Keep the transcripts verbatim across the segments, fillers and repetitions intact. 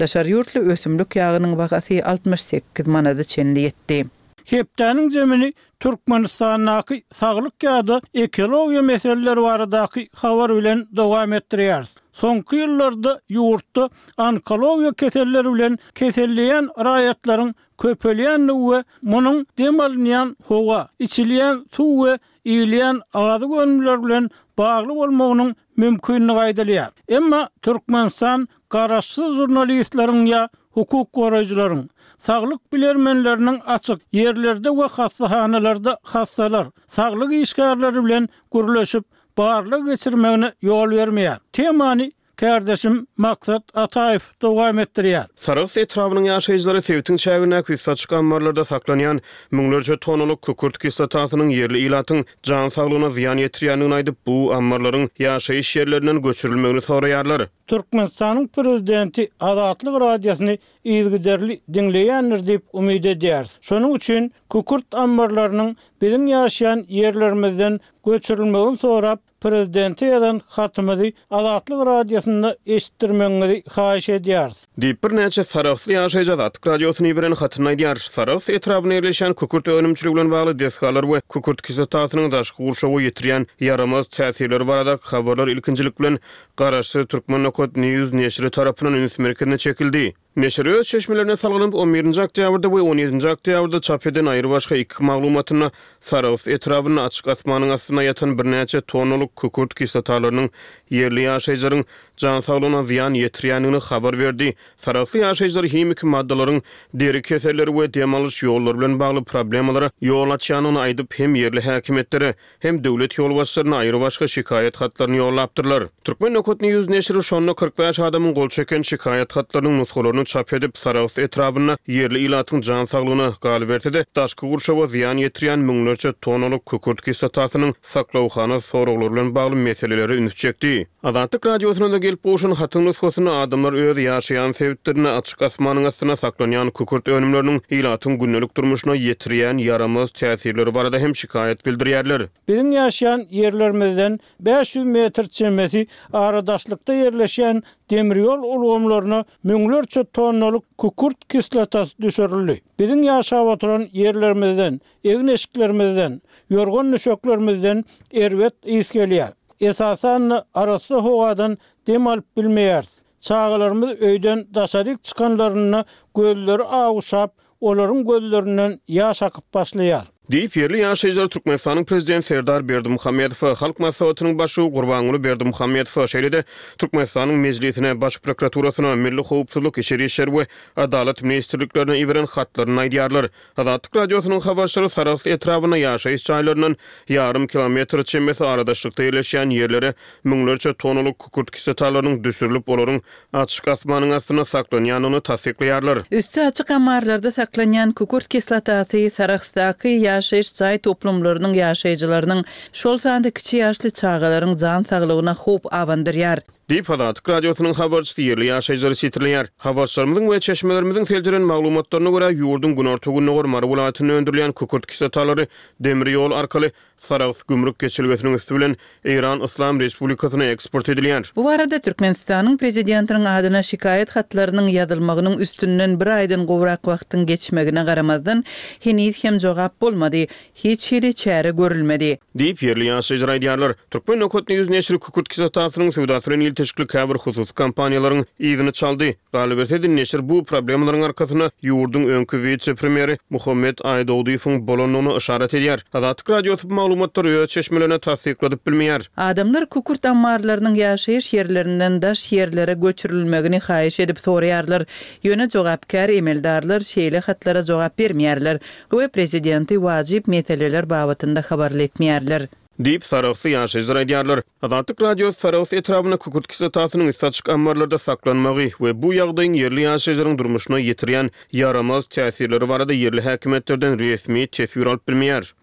Daşary ýurtly ösümlik ýagynyň bagasy altmış sekiz manada çenli ýetdi. Hepdäniň jemini Türkmenistanyň saglyk ýa-da ekologiýa meseleleri baradaky habar bilen dowam etdirýär. Soňky ýyllarda ýurtda onkologiýa keselleri bilen keselleýän raýatlaryň köpelýänligi we munyň demalynýan howa, içilýän suw we iýilýän agazy gönümler bilen bagly bolmagynyň mümkinligi aýdylýar. Emma Türkmenistan garaşsyz jurnalistleriň ýa hukuk goraýjylaryň saglyk bilermenleriniň açyk ýerlerde we hassahanalarda hassalar, saglyk işgärleri bilen gürleşip barlyk geçirmegine ýol bermeýär. Temany Kardeşim Maksat Ataev dowam etdirýär. Sarıs etrawynyň ýaşaýjylary Sewitiň çägine küýse çykan ammarlarda saklanýan müňlerce tonalyk kukurt kislatasynyň yerli ilatyň jan saglygyna ziýan ýetirýändigini aýdyp, bu ammarlaryň ýaşaýyş ýerlerinden göçürilmegini soraýarlar. Türkmenistanyň prezidenti Azatlyk radiosyny ýygyderli dinleýändir diýip umyt edýär. Şonuň üçin kukurt ammarlarynyň biziň ýaşaýan ýerlerimizden göçürilmegini sorap prezidenti ýazan hatymyzy Azatlyk radiosynda eşitdirmeňizi haýyş edýär. Diýip bir näçe saraply ýaşaýjy Azatlyk radiosyny beren hatyny aýdýar. Sarap etrawyna ýerleşen kukurt önümçüligi bilen bagly desgalar we kukurt kislatasynyň daşky gurşawy ýetirýän yaramaz täsirleri barada habarlar ilkinjilik bilen garaşy Türkmen Nokot News neşri tarapyndan üns merkezine çekildi. Neşir öz çeşmelerine salgynyp on birinji oktýabrda we on ýedinji oktýabrda çap eden aýry başga iki maglumatyny Sarap etrawyny açyk asmanyň astyna ýatan bir näçe tonalyk kukurt kislotalarynyň yerli ýaşaýjylaryň jan saglygyna ziýan ýetirýändigini habar berdi. Saraply ýaşaýjylar hemik maddalaryň deri keselleri we demalyş ýollary bilen bagly problemalary ýol açýanyny aýdyp hem yerli häkimetleri hem döwlet ýol başçylaryna aýry başga şikaýet hatlaryny ýollapdyrlar. Türkmen Nokot News neşri şonda kırk beş adamyň gol çeken şikaýet hatlarynyň nuskalaryny çap edip Sarap etrawyna yerli ilatyň jan saglygyna gal berdi. Daşky gurşawa ziýan ýetirýän müňlerce tonalyk kukurt kislatasynyň saklawhana soraglary bilen bagly meseleleri üns çekdi. Azatlyk radiosyna da gelip boşun hatyň nuskasyny adamlar öz ýaşaýan sebitlerini açyk asmanyň astyna saklanýan kukurt önümleriniň ilatyň günnelik durmuşyna ýetirýän yaramaz täsirleri barada hem şikaýet bildirýärler. Biziň ýaşaýan ýerlerimizden beş yüz metr çemesi aradaşlykda ýerleşen demiryol ulgamlaryna müňlerçe tonnalyk kukurt kislotasy düşürildi. Biziň ýaşap oturan ýerlerimizden, eň eşiklerimizden, ýorgan nöşeklerimizden erwet ýys gelýär. Esasan arasy howadan dem alyp bilmeýär. Çağalarymyz öýden daşaryk çykanlaryna gözleri aguşap, olaryň gözlerinden ýaş akyp başlaýar. Diýip yerli ýaşaýjylar Türkmenistanyň prezidenti Serdar Berdimuhammedow halk maslahatynyň başy Gurbanuly Berdimuhammedow şeýlede Türkmenistanyň mejlisine, baş prokuraturasyna, milli howpsuzlyk işleri işler we adalet ministrliklerine ýiberen hatlaryny aýdýarlar. Azatlyk radiosynyň habarçylary Sarap etrawyna ýaşaýyş çaýlarynyň ýarym kilometr çembesi aradaşlykda ýerleşýän ýerlere müňlerce tonalyk kukurt kislotalarynyň düşürilip olaryň açyk asmanyň astyna saklanýanyny tasdiklaýarlar. Üstü açyk ammarlarda saklanýan kukurt kislotasy Sarapdaky ýaşaýyş çaý toplumlarynyň ýaşaýjylarynyň şol sanda kiçi ýaşly çağalaryň jan saglygyna hop awandyrýar. Diýip Azatlyk radiosynyň habarçysy yerli ýaşaýjylary sitirleýär. Habarçylarymyzyň we çeşmelerimizin teljiren maglumatlaryna görä ýurdun günorta gününe gormary welaýatyny öndürilýän kukurt kislotalary demir ýol arkaly Sarap gümrük geçilgesiniň üstü bilen Iran Islam Respublikasyna eksport edilýär. Bu arada Türkmenistanyň prezidentiniň adyna şikaýet hatlarynyň ýazylmagynyň üstünden bir aýdan gowrak wagtyň geçmegine garamazdan henüz hem jogap bolmady, hiç ýeri çäre görülmedi. Diýip yerli ýaşaýjylar aýdýarlar. Türkmen Nokot News neşri kukurt kislotasynyň sowdasy bilen teşkil käbir husus kampaniýalaryň ýygyny çaldy. Galibetedi neşir bu problemlaryň arkasyna ýurdun öňkü vice-premieri Muhammed Aýdowyň bolanyny işaret edýär. Azatlyk radiosy maglumatlar ýa çeşmelerine tasdikladyp bilmeýär. Adamlar kukurt ammarlarynyň ýaşaýyş ýerlerinden daş ýerlere göçürilmegini haýyş edip soraýarlar. Ýöne jogapkar emeldarlar şeýle hatlara jogap bermeýärler. Bu prezidenti wajyp meseleler babatynda habarly etmeýärler. Diýip Saraply ýaşaýjylar aýdýarlar. Azatlyk radiosyny Sarap etrawyna kukurt kislotasynyň açyk ammarlarda saklanmagy we bu ýagdaýyň yerli ýaşaýjylaryň durmuşyna ýetirýän yaramaz täsirleri barada yerli häkimetlerden resmi tesbir alyp bilmeýär.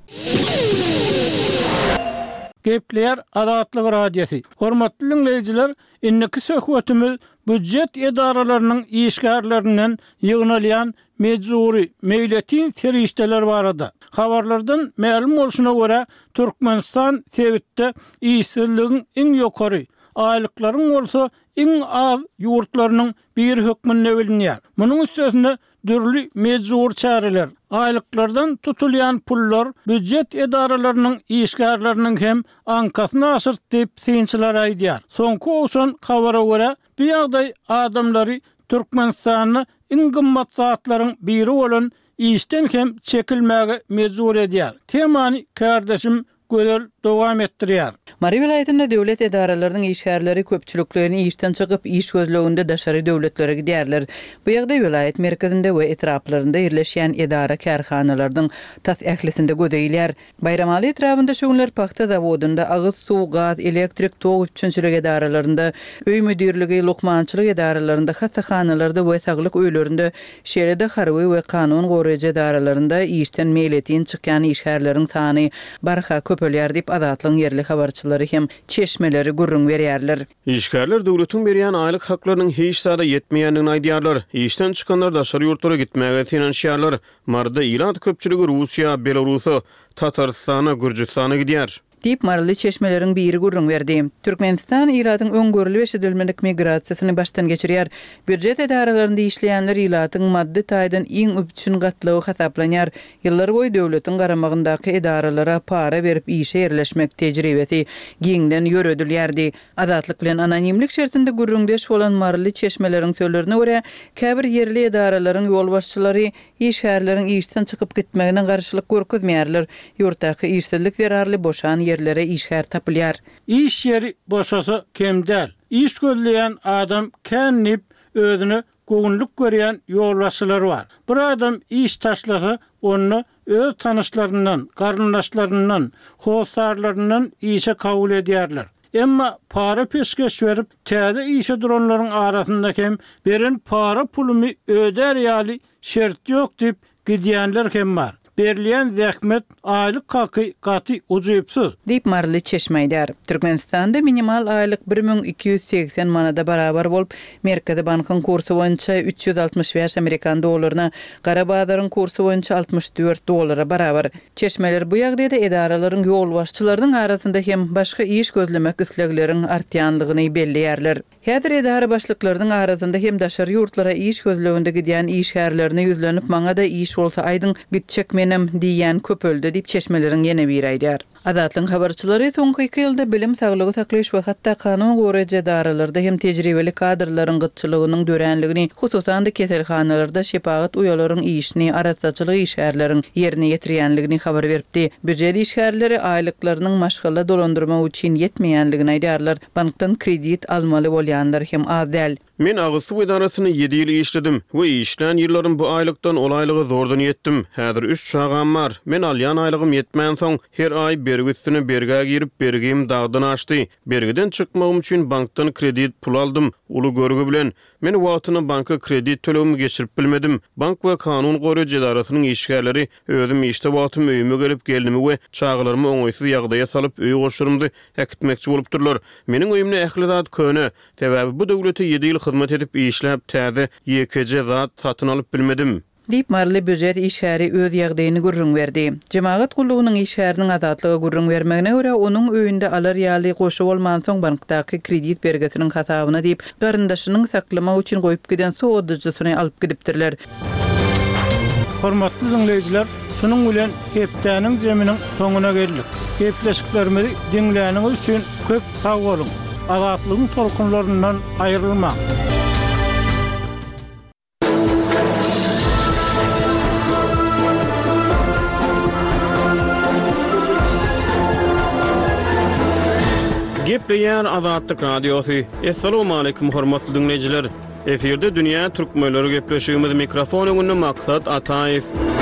Gepler Azatlyk radiosi. Hormatly dinleýijiler, inneki söhbetimiz büdjet edaralarynyň işgärlerinden ýygnalýan mecburi meýletin serişdeler barada. Habarlardan ma'lum bolşuna görä Türkmenistan Sewitde işsizligiň iň ýokary aylıklaryň bolsa iň az ýurtlarynyň bir hökmünde bilinýär. Munyň üstesinde dürli mejbur çareler, aylıklardan tutulýan pullar büdjet edaralarynyň işgärleriniň hem ankasyna aşyrt diýip synçylar aýdýar. Soňky oşan habara görä, bu ýagdaý adamlary Türkmenistanyň iň gymmat zatlaryň biri bolan işten hem çekilmäge mejbur edýär. Temany kardeşim Gölel dowam etdirýär. Mary vilayatynda döwlet edaralarynyň işgärleri köpçüliklerini işten çykyp iş gözleginde daşary döwletlere gidýärler. Bu ýagdaý vilayat merkezinde we etraplarynda ýerleşýän edara kärhanalarynyň tas ählisinde gödeýilýär. Bayramaly etrapynda şoňlar paxta zawodunda agyz suw, gaz, elektrik, tog üçinçilik edaralarynda, öý müdirligi, lokmançylyk edaralarynda, hassahanalarda we saglyk öýlerinde, şeýlede harby we kanun goraýjy edaralarynda işten meýletin çykýan işgärleriň sany barha köpelýär diýip Azatlyň yerli habarçylary hem çeşmeleri gurrun berýärler. İşgärler döwletiň berýän aýlyk haklarynyň hiç sada ýetmeýändigini aýdýarlar. İşten çykanlar daşary ýurtlara gitmäge finansiýarlar. Marda ilat köpçüligi Russiýa, Belarusy, Tatarstana, Gürjistana gidýär. Diýip marly çeşmeleriň biri gurrun berdi. Türkmenistan iratyň öňgörüli beşedilmelik migrasiýasyny baştan geçirýär. Büdjet edaralarynda işleýänler iratyň maddi taýdan iň üçin gatlygy hasaplanýar. Ýyllar boýy döwletiň garamagyndaky edaralara para berip işe ýerleşmek tejribesi giňden ýöredilýärdi. Azatlyk bilen anonimlik şertinde gurrundeş bolan marly çeşmeleriň sözlerine görä, käbir yerli edaralaryň ýolbaşçylary işgärleriň işden çykyp gitmegine garşylyk görkezmeýärler. Ýurtdaky işsizlik zerarly boşan yerlere işgär tapylýar. İş yeri boşasa kemdäl. İş gözleýän adam kennip özüne goňluk görýän ýolbaşçylar bar. Bir adam iş taşlasa onu öz tanışlarından, garyndaşlarından, hosarlarından işe kabul edýärler. Emma para peşkeş berip täze işe duranlaryň arasynda hem beren para pulumy öder ýaly şert ýok diýip gidýänler hem bar. Berliýän zähmet aýlyk haky gaty ujuýupsyz diýip marly çeşmeýdär. Türkmenistanda minimal aýlyk bir miň iki ýüz seksen manada barabar bolup, Merkezi bankyň kursy boýunça üç ýüz altymyş beş Amerikan dollaryna, gara bazaryň kursy boýunça altymyş dört dollara barabar. Çeşmeler bu ýagdaýda edaralaryň ýolbaşçylarynyň arasynda hem başga iş gözlemek islekleriň artýanlygyny belliýärler. Häzir edara başlyklarynyň arasynda hem daşary ýurtlara iş gözleginde gidýän işgärlerini ýüzlenip maňa da iş bolsa aýdyň gitjek menem diýen köpöldi diýip çeşmeleriň ýene bir aýdýar. Azatlyň habarçylary soňky iki ýylda bilim, saglygy saklaýyş we hatda kanun goraýjy edaralarda hem tejribeli kadrlaryň gytçylygynyň döränligini, hususan da keselhanalarda şepagat uyalaryň işini, aratçylyk işgärleriň ýerine ýetirýänligini habar beripdi. Büdjet işgärleri aýlyklarynyň maşgala dolandyrma üçin ýetmeýänligini aýdýarlar. Bankdan kredit almaly bolýanlar hem az däl. Men Agysuw edarasyny yedi ýyl işledim we işlän ýyllarym bu aýlykdan olaylygy zordan ýetdim. Häzir üç şagam bar. Men alýan aýlygym ýetmän soň her aý bergüsini berge girip bergim dagdan açdy. Bergiden çykmagym üçin bankdan kredit pul aldım. Uly görgü bilen men wagtyny banka kredit tölegimi geçirip bilmedim. Bank we kanun goraýjy edarasynyň işgärleri özüm işte wagtym öýüme gelip geldimi we çağlarymy oňaýsyz ýagdaýa salyp öý goşurymdy häkitmekçi bolupdyrlar. Meniň öýümne ähli zat köne. Täbäbi bu döwlete yedi ýyl hyzmat edip işläp täze Y K J zat satyn alyp bilmedim. Diýip marly büdjet işgäri öz ýagdaýyny gurrun berdi. Jemaat gullugynyň işgäriniň azatlygy gurrun bermegine görä onuň öýünde alar ýaly goşup bolman soň bankdaky kredit bergesiniň hasabyna diýip garyndaşynyň saklamak üçin goýup giden sowdaçysyny alyp gidipdirler. Hormatly dinleýijiler, şunuň bilen hepdäniň jeminiň soňuna geldik. Hepleşiklerimizi dinläniňiz üçin köp sag bolun. Azatlygyň tolkunlaryndan aýrylma. Gepleýär Azatlyk radiosy. Assalamu alaykum hormatly dinleýijiler. Eferde dünýä türkmenleri gepleşigimiz mikrofon öňünde Maksat Ataýew.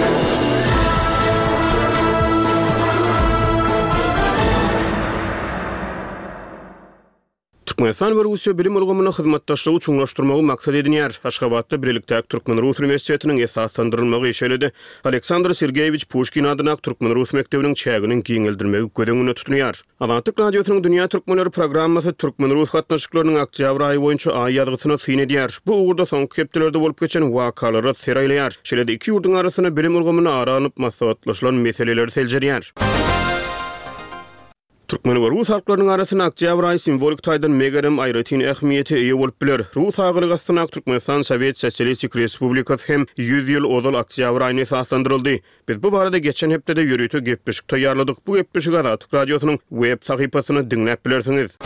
Türkmenistan we Russiýa bilim ulgamyny hyzmatdaşlygy çuňlaşdyrmagy maksat edinýär. Aşgabatda birlikdäki Türkmen-Rus Universitetiniň esaslandyrylmagy işeledi. Aleksandr Sergeyevich Pushkin adyna Türkmen-Rus mektebiniň çäginiň giňeldirmegi gödeňine tutunýar. Azatlyk radiosynyň Dünýä türkmenleri programmasy Türkmen-Rus gatnaşyklarynyň oktýabr aýy boýunça aý ýazgysyna syn edýär. Bu ugurda soňky hepdelerde bolup geçen wakalary seraýlaýar. Şeýle iki ýurduň arasyna bilim ulgamyny aranyp maslahatlaşylan meseleleri seljerýär. Türkmen we Rus halklarynyň arasyna oktyabr aýy simbolik taýdan megerem aýratyn ähmiýeti eýe bolup biler. Rus hagylygasyna Türkmenistan Sowet Sosialistik Respublikasy hem yüz ýyl odal oktyabr aýyny esaslandyryldy. Biz bu barada geçen hepde de ýürüýte gepleşik taýýarladyk. Bu gepleşik Azatlyk radiosynyň web sahypasyny diňläp bilersiňiz.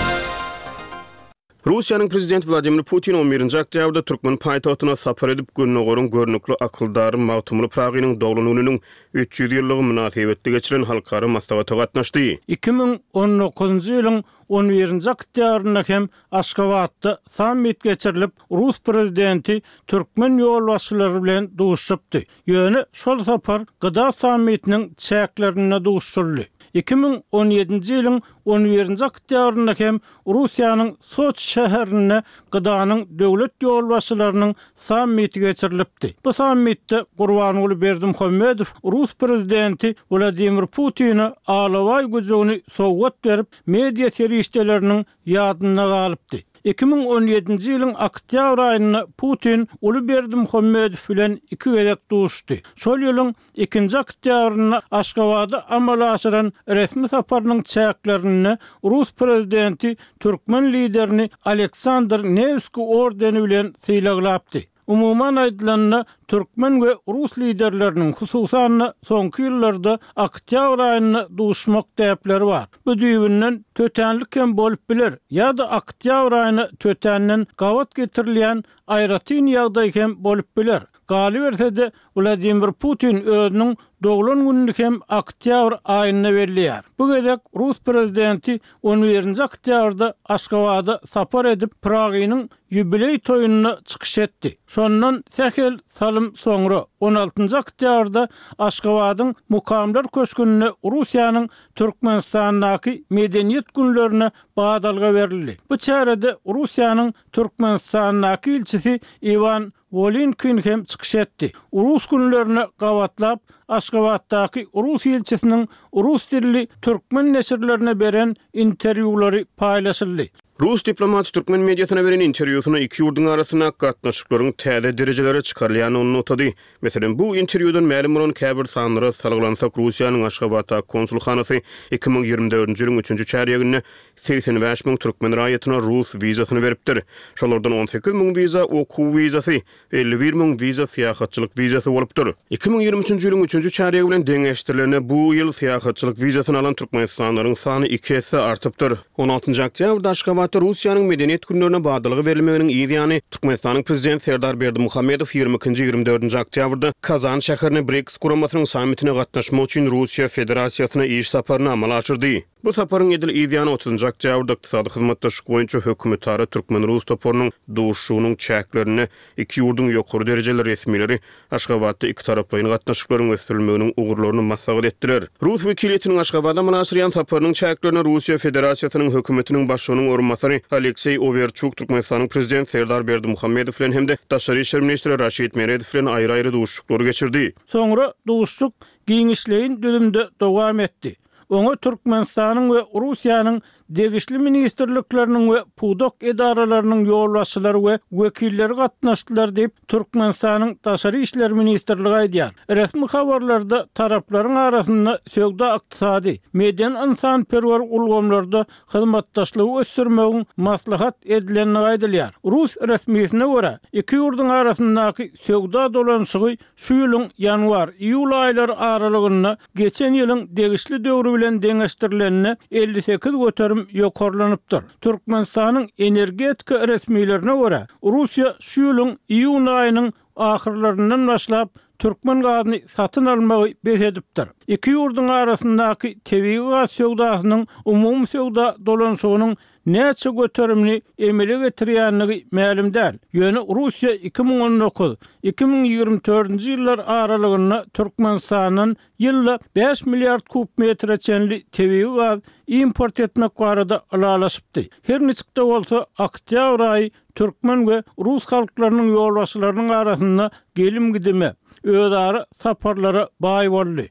Russiýanyň prezidenti Vladimir Putin on birinji oktýabrda Türkmen paýtagtyna sapar edip Gürnogorun görnükli akyldary Magtumly Pragynyň doglananynyň üç ýüz ýyllygy münasibetli geçiren halkara maslahaty gatnaşdy. iki ming on dokuzunji ýylyň on birinji oktýabrynda hem Aşgabatda sammit geçirilip Rus prezidenti Türkmen ýolbaşçylary bilen duşupdy. Ýöne şol sapar gyda sammitiniň çäklerine duşuldy. iki ming on ýedinji ýylyň on birinji oktýabrynda hem Russiýanyň Soç şäherine gydanyň döwlet ýolbaşçylarynyň sammiti geçirilipdi. Bu sammitde Gurbanuly Berdimuhammedow Rus prezidenti Vladimir Putin'i alaway güjüni sowgat berip media serişdeleriniň ýadyna galypdy. iki ming on ýedinji ýylyň oktýabr aýynda Putin Uly Berdimuhammedow bilen iki gezek duşdy. Şol ýylyň ikinji oktýabrynda Aşgabatda amal aşyran resmi saparynyň çäklerini Rus prezidenti Türkmen liderini Aleksandr Nevski ordeni bilen sylaglapdy. Umuman aýdylanyna Türkmen we Rus liderleriniň hususan soňky ýyllarda oktýabr aýyna duşmak täpleri bar. Bu düýbünden tötenlik hem bolup biler. Ýa-da oktýabr aýyna tötenden gawat getirilýän aýratyn ýagdaý hem bolup biler. Gali bersede Vladimir Putin özüniň doglan gününü hem oktýabr aýyna berýär. Bu gezek Rus prezidenti on birinji oktýabrda Aşgabatda sapar edip Pragynyň ýübiley toýunyna çykyş etdi. Şondan sekiz salym soňra on altynji oktýabrda Aşgabatyň mukamlar köşkünine Russiýanyň Türkmenistandaky medeniýet günlerine badalga berildi. Bu çärede Russiýanyň Türkmenistandaky ilçisi Ivan Volinkin hem çykyş etdi. Rus günlerine gawatlap Aşgabatdaky Rus ilçisiniň Rus dilli Türkmen neşirlerine beren interwýulary paýlaşyldy. Rus diplomat Türkmen mediasyna beren interwýusyna iki ýurduň arasyna gatnaşyklaryň täze derejelere çykarylýanyny notady. Meselem bu interwýudan ma'lum bolan käbir sanlara salglansak Russiýanyň Aşgabatda konsulxanasy iki ming ýygrimi dördünji ýylyň üçünji çärýeginde seksen beş ming türkmen raýatyna Rus wizasyny beripdir. Şolardan on sekiz ming wiza okuw wizasy, elli bir ming wiza syýahatçylyk wizasy bolupdyr. iki ming ýygrimi üçünji ýylyň üçünji çärýegi bilen deňeşdirilerine bu ýyl syýahatçylyk wizasyny alan türkmenistanlaryň sany iki esse artypdyr. on altynji oktýabrda Aşgabat Russiýanyň medeniýet günlerine badalygy berilmeginiň ýa-ni Türkmenistanyň prezidenti Serdar Berdimuhammedow ýygrimi ikinji ýygrimi dördünji oktýabrda Kazan şäherine BRICS guramasynyň sammitine gatnaşmak üçin Russiýa Federasiýasyna iş saparyny amala aşyrdy. Bu saparyň edil ýa-ni otuzunji oktýabrda ykdysady hyzmatdaşlyk boýunça hökümetara Türkmen Rus toporunyň duşunyň çäklerini iki ýurduň ýokary derejeler resmileri Aşgabatda iki taraplyň gatnaşyklaryň ösürilmeginiň ugurlaryny maslahat etdiler. Rus wekiliýetiniň Aşgabatda manaşyryan saparynyň çäklerini Russiýa Federasiýasynyň hökümetiniň başlygynyň orunmasary Aleksey Overchuk Türkmenistanyň prezidenti Serdar Berdimuhammedow bilen hemde Daşary işler ministri Raşid Meredow bilen aýry-aýry duşuklary geçirdi. Soňra duşuk giňişleýin döwümde dowam etdi. Oňa Türkmenistanyň we Russiýanyň degişli ministrlikleriniň we pudok edaralarynyň ýolbaşçylary we wekilleri gatnaşdylar diýip Türkmenistanyň Daşary işler ministrligi aýdýar. Resmi habarlarda taraplaryň arasynda söwda ykdysady, median insanperwer ulgamlarda hyzmatdaşlygy ösdürmegiň maslahat edileni aýdylýar. Rus resmiýetine görä, iki ýurduň arasyndaky söwda dolanşygy şu ýylyň ýanwar-iýul aýlary aralygynda geçen ýylyň degişli döwri bilen deňeşdirilenine elli sekiz göterim ýokarlanypdyr. Türkmenistanyň energetika resmiýetlerine görä, Russiýa şu ýylyň iýun aýynyň ahyrlaryndan başlap Türkmen gazyny satyn almagy beredipdir. Iki ýurduň arasyndaky tebii gaz söwdasynyň umumy söwda dolanşygynyň näçe göterimli emele getirýänligi ma'lum däl. Ýöne Russiýa iki ming on dokuz iki ming ýygrimi dördünji ýyllar aralygynda Türkmenistanyň ýylda beş milliard kub metre çenli tebii gaz import etmek barada alalaşypdy. Her niçikde bolsa oktýabr aýy Türkmen we Rus halklarynyň ýolbaşçylarynyň arasynda gelim gidime, özara saparlara baý boldy.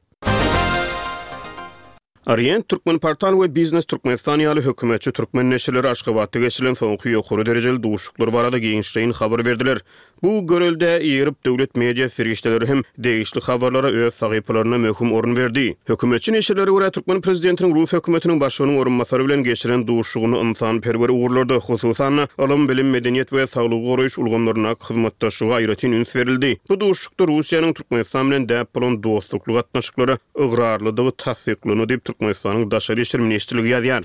Arient Türkmen Portal we Business Türkmenistan ýaly hökümetçi Türkmen neşirleri Aşgabatda geçirilen soňky ýokary derejeli duşuklar barada giňişleýin habar berdiler. Bu görülde ýerip döwlet media serişdeleri hem degişli habarlara öz sahypalaryna möhüm orun berdi. Hökümetçi neşirleri görä Türkmen prezidentiniň Rus hökümetiniň başlygynyň orunmasary bilen geçiren duşugyny insan-perwer uğurlarda hususan alam bilim, medeniýet we saglyk goraýyş ulgamlaryna hyzmatdaşlygy aýratyn üns berildi. Bu duşukda Russiýanyň Türkmenistan bilen däp bolan dostlukly gatnaşyklary ıgrarlydygy tasdiklany diýip Türkmenistanyň daşary işler ministrligi ýazýar.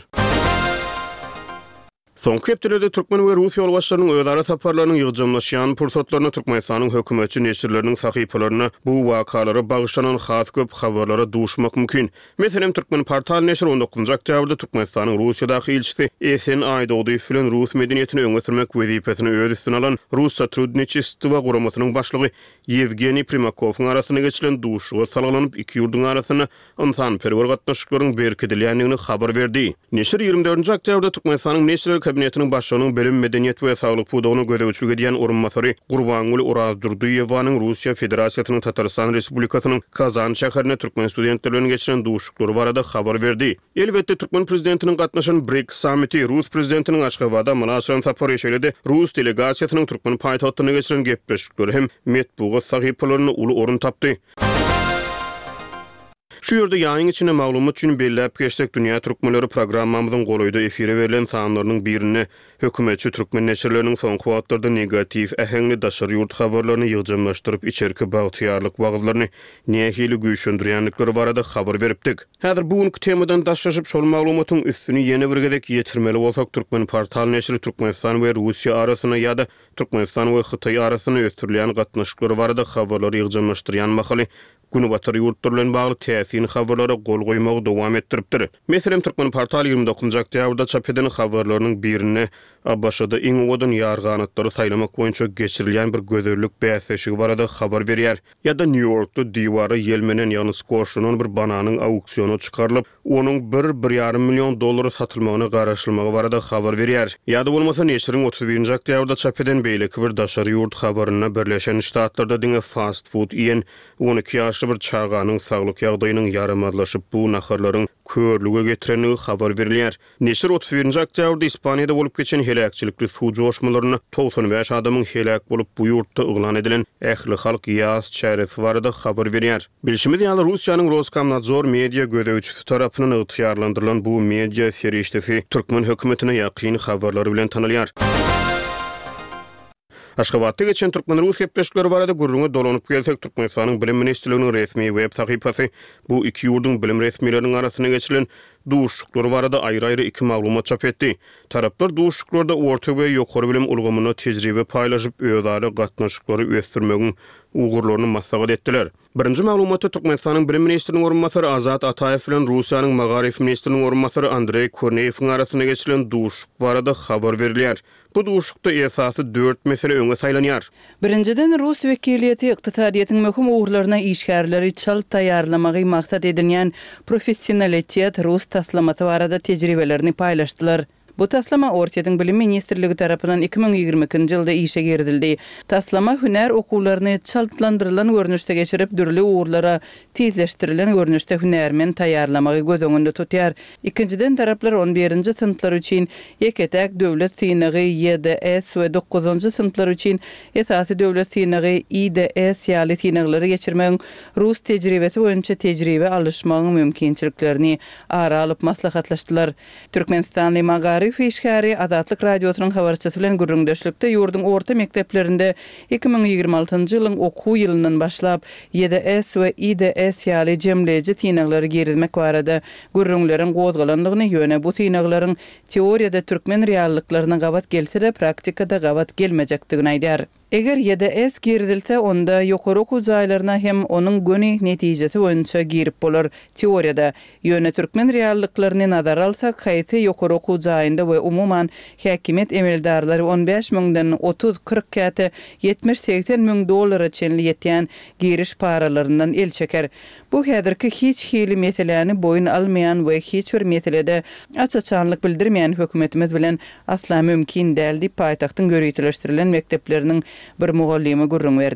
Soňky hepdelerde Türkmen we Rus ýolbaşçylarynyň özara saparlarynyň ýygjamlaşýan pursatlaryny Türkmenistanyň hökümetçi neşirleriniň sahypalaryna bu wakalary bagyşlanan has köp habarlara duşmak mümkin. Meselem Türkmen portal neşir on dokuzunçy oktýabrda Türkmenistanyň Russiýadaky elçisi Esen Aýdowy bilen Rus medeniýetini öňe sürmek wezipesini öz üstüne alan Rus Satrudnichество guramasynyň başlygy Yevgeniy Primakowyň arasyna geçilen duşuga salgylanyp iki ýurdun arasyna insan-perwer gatnaşyklaryň berkidilýändigini habar berdi. Neşir ýygrimi dördünçi oktýabrda Türkmenistanyň neşir kabinetiniň başlygynyň bilim, medeniýet we saglyk pudugyny gödäwçilik edýän orunmasary Gurbanguly Urazdyrduyewanyň Russiýa Federasiýasynyň Tatarstan Respublikasynyň Kazan şäherine türkmen studentleri bilen geçiren duşuklary barada habar berdi. Elbetde Türkmen prezidentiniň gatnaşan B R I C S sammiti Rus prezidentiniň Aşgabatda münasibet sapary ýeşildi. Rus delegasiýasynyň Türkmen paýtagtyna geçiren gepleşikleri hem metbugat sahypalaryna uly orun tapdy. Şu ýerde ýaýyň içine maglumat üçin belläp geçsek Dünýä Türkmenleri programmamyzyň golaýda efire berilen sanlarynyň birini hökümetçi türkmen neşirleriniň soňky wagtlarda negativ ähengli daşary ýurt habarlaryny ýygjamlaşdyryp içerki bagtyýarlyk wagtlaryny nähili güýçlendirýänlikleri barada habar beripdik. Häzir bugünkü temadan daşlaşyp şol maglumatyň üstüni ýene bir gedek ýetirmeli bolsak Türkmen portal neşri Türkmenistan we Russiýa arasyna ýa-da Türkmenistan we Hytaý arasyna ötürilýän gatnaşyklary barada habarlary ýygjamlaşdyrýan mahaly Günü batary ýurtlar bilen bagly täsirli habarlara gol goýmagy dowam etdiripdir. Meselem Türkmen portal ýygrimi dokuňunçy oktýabrda çap eden habarlarynyň birini Abbaşada iň owadan ýarganatlary saýlamak boýunça geçirilýän bir gözellik bäsleşigi barada habar berýär. Ýa-da New Yorkda diwary ýelmenen ýany skoşunyň bir bananyň auksiona çykarylyp, onuň bir bir ýarym million dollara satylmagyna garaşylmagy barada habar berýär. Ýa-da bolmasa neşiriň otuz birinçi oktýabrda çap eden beýleki bir daşary ýurt habaryna Birleşen Ştatlarda diňe fast food ýen on iki ýaşly bir çağanyň saglyk ýagdaýynyň ýaramadlaşyp bu naharlaryň körlüge getirenigi habar berilýär. Neşir otuz birinçi oktýabrda Ispaniýada bolup geçen helakçylikli suw joşmalaryna toğsan beş adamyň helak bolup bu ýurtda uglan edilen ähli halk ýaz çäresi barada habar berýär. Bilşimiz ýaly Russiýanyň Roskomnadzor media gödäwçisi tarapyndan ygtyýarlandyrylan bu media serişdesi Türkmen hökümetine ýakyn habarlary bilen tanylýar. Aşgabatda geçen Türkmen Rus gepleşikleri barada gurruna dolanyp gelsek Türkmenistanyň bilim ministrliginiň resmi web sahypasy bu iki ýurdun bilim resmiýetleriniň arasyna geçilen duşuklary barada aýry-aýry iki maglumat çap etdi. Taraplar duşuklarda orta we ýokary bilim ulgamyny tejribe paýlaşyp özara gatnaşyklary ösdürmegiň ugurlaryny maslahat etdiler. Birinji maglumatda Türkmenistanyň bilim ministriniň orunmasary Azat Ataýew bilen Russiýanyň Magarif ministriniň orunmasary Andrey Korneýewiň arasyna geçilen duşuk barada habar berilýär. Bu duşukda esasy dört mesele öňe saýlanýar. Birinciden Rus wekiliýeti ykdysadyýetyň möhüm ugurlaryna işgärleri çal taýýarlamagy maksat edilýän professionalitet Rus taslamaty barada tejribelerini paýlaşdylar. Bu taslama Ortaýadyň bilim ministrligi tarapyndan iki ming ýygrimi ikinji ýylda işe girdildi. Taslama hüner okuwlaryny çaltlandyrylan görnüşde geçirip dürli ugurlara tezleşdirilen görnüşde hünermen taýýarlamagy göz öňünde tutýar. İkinciden taraplar on birinji sınıflar üçin ýeketäk döwlet synygy Y D S we dokuzunçy sınıflar üçin esasy döwlet synygy I D S ýaly synyglary geçirmegiň Rus tejribesi boýunça tejribe alışmagyň mümkinçiliklerini ara alyp maslahatlaşdylar. Türkmenistanly Magari Fişgäri Adatlyk radiosynyň habarçysy bilen gürrüňdeşlikde ýurdun orta mekdeplerinde iki ming ýygrimi altyncy ýylyň okuw ýylyndan başlap Y D S we I D S ýaly jemleji synaglary girizmek barada gürrüňleriň gozgalandygyny ýöne bu synaklaryň teoriýada türkmen reallyklaryna gabat gelse-de praktikada gabat gelmejekdigini aýdýar. Eger Y D S girdilse onda ýokary okuw jaýlaryna hem onuň göni netijesi boýunça girip bolar. Teoriýada ýöne türkmen reallyklaryny nazara alsak, haýsy ýokary okuw jaýynda we umuman häkimet emeldarlary on beş miňden otuz kırk käte yetmiş seksen miň dollara çenli ýetýän giriş paralaryndan el çeker. Bu häzirki hiç hili meseleni boyun almayan we hiç bir meselede açaçanlyk bildirmeýän hökümetimiz bilen asla mümkin däl diýip paýtagtyň görýtüleşdirilen mekdepleriniň bir mugallimy gurrun berdi.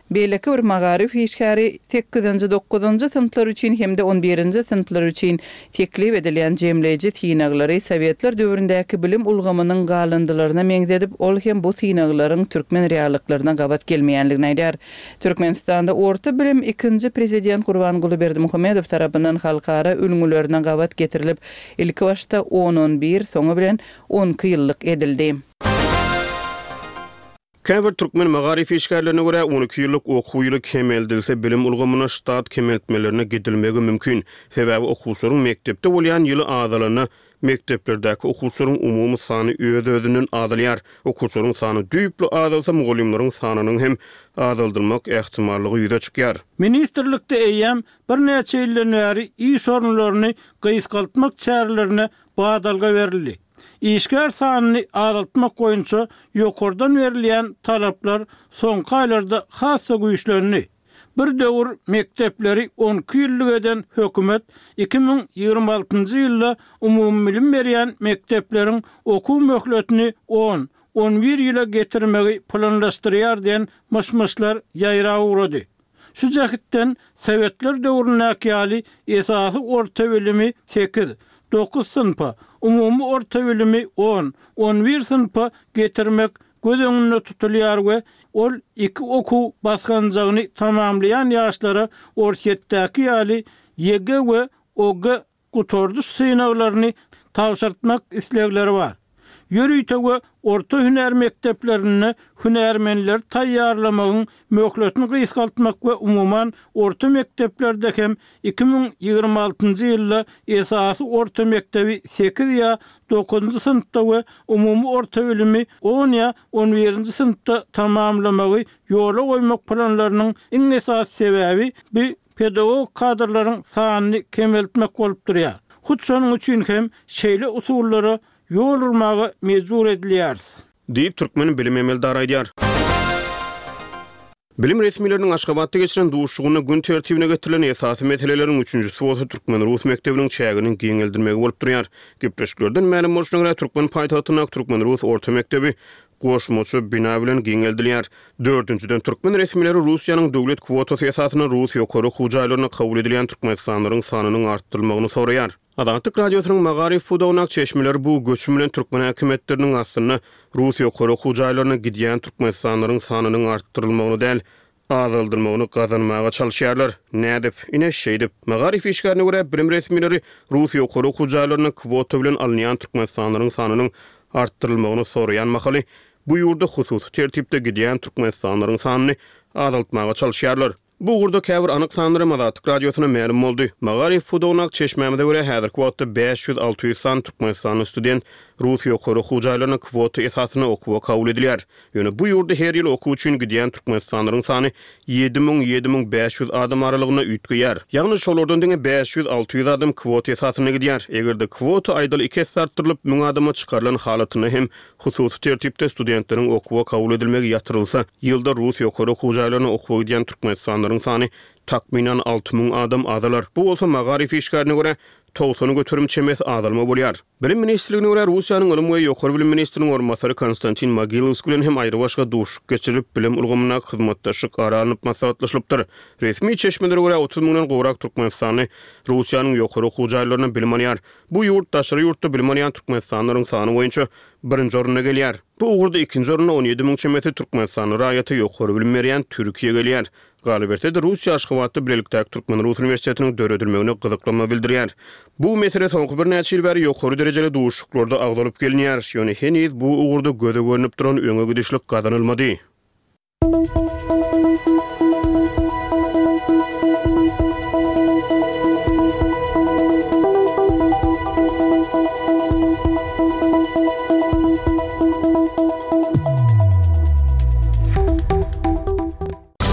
Beýleki bir magarif işgäri sekizinji dokuzunji sınıflar üçin hemde on birinji sınıflar üçin teklip edilen jemleýiji tinaglary Sowetler döwründäki bilim ulgamynyň galandylaryna meňzedip, ol hem bu tinaglaryň türkmen reallyklaryna gabat gelmeýänligini aýdar. Türkmenistanda orta bilim ikinji prezident Gurbanguly Berdimuhammedow tarapyndan halkara ölümlerine gabat getirilip, ilki başta on on bir, soňa bilen on ýyllyk edildi. Käbir türkmen magarif işgärlerine görä on iki ýyllyk okuw ýyly kemeldilse bilim ulgamyna ştat kemeltmelerine gidilmegi mümkin. Sebäbi okuwçylaryň mektepde bolýan ýyly adalyny mekteplerdäki okuwçylaryň umumy sany öz-özünden adalýar. Okuwçylaryň sany düýpli adalsa mugallimleriň sanynyň hem adaldylmak ähtimallygy ýüze çykýar. Ministrlikde eýem bir näçe ýyldan bäri iş orunlaryny gyýsgaltmak çärelerini badalga berildi. İşgär sanyny azaltmak boýunça ýokardan berilýän talaplar soňky aýlarda hassa güýçlendi. Bir döwür mektepleri on iki ýyllyk eden hökümet iki ming ýygrima altynjy ýylda umumy bilim berýän mektepleriň okuw möhletini on on bir ýyla getirmegi planlaşdyrýar diýen maşmaşlar ýaýra ugrady. Şu jahitden Sowetler döwründäki ýaly esasy orta bilimi sekiz dokuz sınıfa, umumy orta bilimi on on bir sınıfa getirmek göz öňünde tutulýar we ol iki okuw basganjagyny tamamlayan ýaşlara ortaýetdäki ýaly Y G we O G gutorduş synawlaryny tawşartmak islegleri bar. Ýörüýte we orta hüner mekteplerini hünermenler taýýarlamagyň möhletini gyýsgaltmak we umuman orta mekteplerde hem iki ming ýygrima altynjy ýylda esasy orta mektebi sekiz ýa dokuzunjy sınıfda we umumy orta bilimi on ýa on birinji sınıfda tamamlamagy ýola goýmak planlarynyň iň esas sebäbi bir pedagog kadrlaryň sanyny kemeltmek bolup durýar. Hut şonuň üçin hem şeýle usullary ýol urmagy mejbur edilýär. Diýip türkmen bilim emeldary aýdýar. Bilim resmileriniň Aşgabatda geçiren duşugyna gün tertibine getirilen esasy meseleleriň üçünjüsi bolsa türkmen rus mektebiniň çägini giňeldirmegi bolup durýar. Gepleşiklerden ma'lum bolşuna görä türkmen paýtagtyna türkmen rus orta mektebi goşmoçu bina bilen giňeldilýär. Dördüncüden türkmen resmileri Russiýanyň döwlet kwotasy esasyna Rus ýokary hujaýlaryna kabul edilen türkmenistanyň sanynyň artdyrylmagyny soraýar. Adantyk radiosynyň magarif fudawnak çeşmeleri bu göçüm bilen türkmen häkimetleriniň aslynda Rus ýokary hujaýlaryna gidýän türkmenistanyň sanynyň artdyrylmagyny däl, azaldyrmagyny gazanmaga çalyşýarlar. Nädip, ine şeýdip, magarif işgärine görä bilim resmileri Rus ýokary hujaýlaryna kwota bilen alynýan türkmenistanyň sanynyň artdyrylmagyny soraýan mahaly bu ýurda hususy tertipde gidýän türkmenistanyň sanyny azaltmaga çalyşýarlar. Bu urda käbir anyk sanary Mazatyk radiosyna ma'lum boldy. Magarif fudawnak çeşmemde görä häzirki wagtda beş ýüz alty ýüz san türkmenistan student Rus ýokary hujaýlaryna kwota esasyna okuwa kabul edilýär. Ýöne bu ýurda her ýyl okuw üçin gidýän türkmenistanyň sany ýedi miň ýedi miň beş ýüz adam aralygyna üýtgýär. Ýagny şolardan diňe beş ýüz alty ýüz adam kwota esasyna gidýär. Egerde kwota aýdaly iki artdyrylyp miň adama çykarylan halatyny hem hususy tertipde studentleriň okuwa kabul edilmegi ýatyrylsa, ýylda Rus ýokary hujaýlaryna okuwa gidýän türkmenistanyň sany takminan alty miň adam azalar. Bu bolsa magarif işgärine görä towsany götürüm çemes azalma bolýar. Bilim ministrligine görä Russiýanyň Ilim we ýokary bilim ministriniň ornbasary Konstantin Mogilevskiy bilen hem aýry başga duşuk geçirip bilim ulgamyna hyzmatdaşlyk aranyp maslahatlaşypdyr. Resmi çeşmelere görä otuz miňden gowrak türkmenistany Russiýanyň ýokary hujaýlaryna bilim alýar. Bu ýurt daşary ýurtda bilim alýan türkmenistanyň sany boýunça birinji oruna gelýär. Bu ugurda ikinji oruna on ýedi miň çemeti türkmenistany raýaty ýokary bilim berýän Türkiýe gelýär. Galiberte Russiýa Aşgabatda Birlikdäki Türkmen Rus Universitetiniň döredilmegine gyzyklanma bildirýär. Bu mesele soňky bir näçe ýyl bäri ýokary derejeli duşuklarda agdalyp gelinýär. Ýöne heniz bu ugurda göze görünip duran öňe gidişlik gazanylmady.